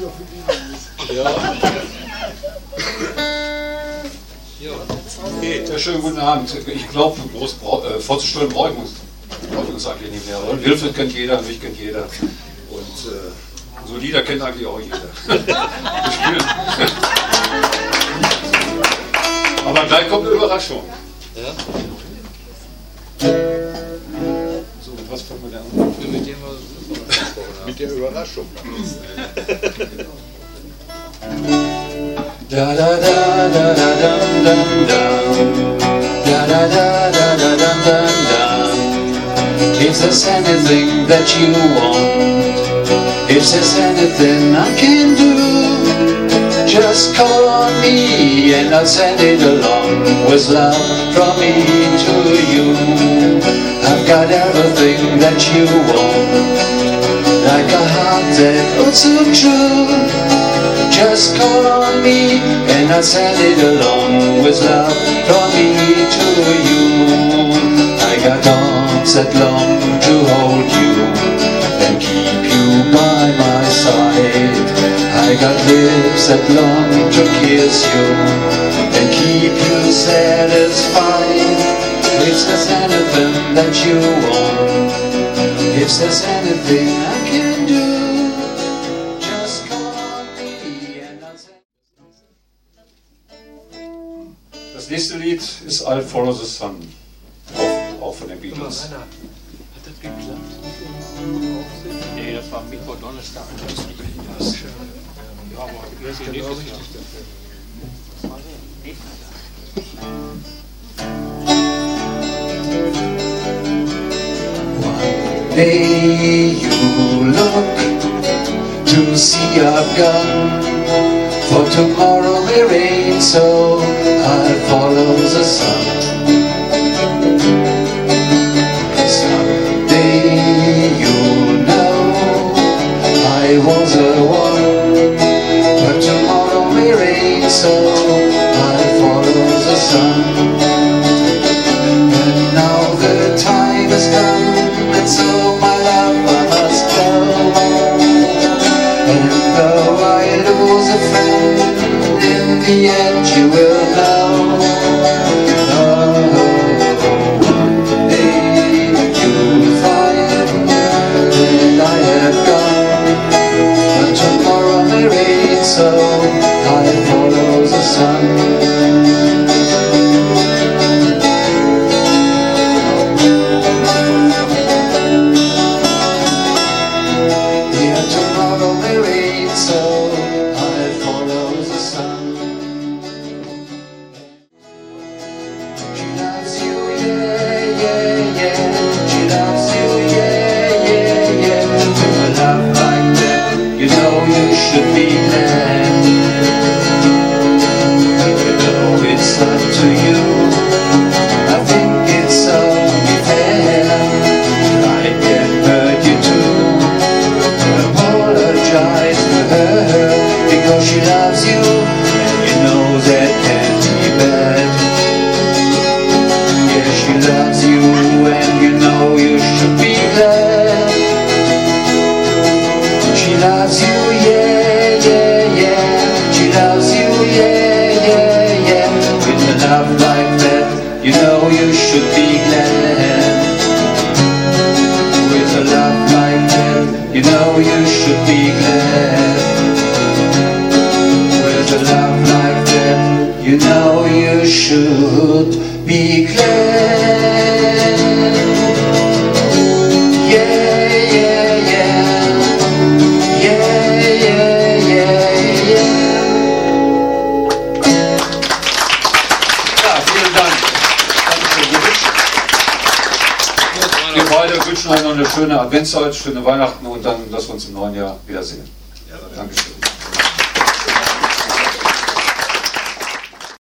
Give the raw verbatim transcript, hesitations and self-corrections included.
Ja. Okay, ja, schönen guten Abend. Ich glaube, groß äh, vorzustellen brauche ich uns, brauche ich uns eigentlich nicht mehr. Und Wilfried kennt jeder, mich kennt jeder. Und äh, so Lieder kennt eigentlich auch jeder. Wir spielen. Aber gleich kommt eine Überraschung. Ja? So, mit was fangen wir denn an? Mit dem wir gesprochen haben. Mit der Überraschung. Da da da da da dum dum dum. Da da da da da dum dum dum. If there's anything that you want, if there's anything I can do, just call on me and I'll send it along with love from me to you. I've got everything that you want, like a heart that holds so true. Just call on me and I'll send it along with love from me to you. I got arms that long to hold you and keep you by my side. I got lips that long to kiss you and keep you satisfied. If there's anything that you want, if there's anything I can do, just call on me and I'll send. Das nächste Lied ist I'll Follow the Sun, auch, auch von den Beatles. Hat das geklappt? Nee, das war Mittwoch, Donnerstag. Das ist nicht das. Ja, aber erst nächstes Jahr. Das war so. Nächstes Jahr. One day you look to see I've gone, for tomorrow may rain, so I'll follow the sun. Someday you'll know I was the one, but tomorrow may rain, so I'll follow the sun. And now the time has come, and so my love I must go. And though I lose a friend, in the end you will know. Oh, one day you'll find that I have gone, but tomorrow may rain, so I follow the sun. Yeah, tomorrow may rain, so I'll follow the sun. She loves you, yeah, yeah, yeah. She loves you, yeah, yeah, yeah. With a love like that, you know you should be glad. You know it's up to you. I think it's only fair. I can hurt you too. Apologize to her because she loves you, and you know that can't be bad. Yeah, she loves you, and you know you should be glad. She loves you, yeah, yeah, yeah. She loves you, yeah, yeah, yeah. With a love like that, you know you should be glad. With a love like that, you know you should be glad. With a love like that, you know you should be glad. Yeah, yeah, yeah. Yeah, yeah, yeah, yeah. Ja, vielen Dank. Dankeschön, gewünscht. Wir beide wünschen euch noch eine schöne Adventszeit, schöne Weihnachten und dann, dass wir uns im neuen Jahr wiedersehen. Dankeschön.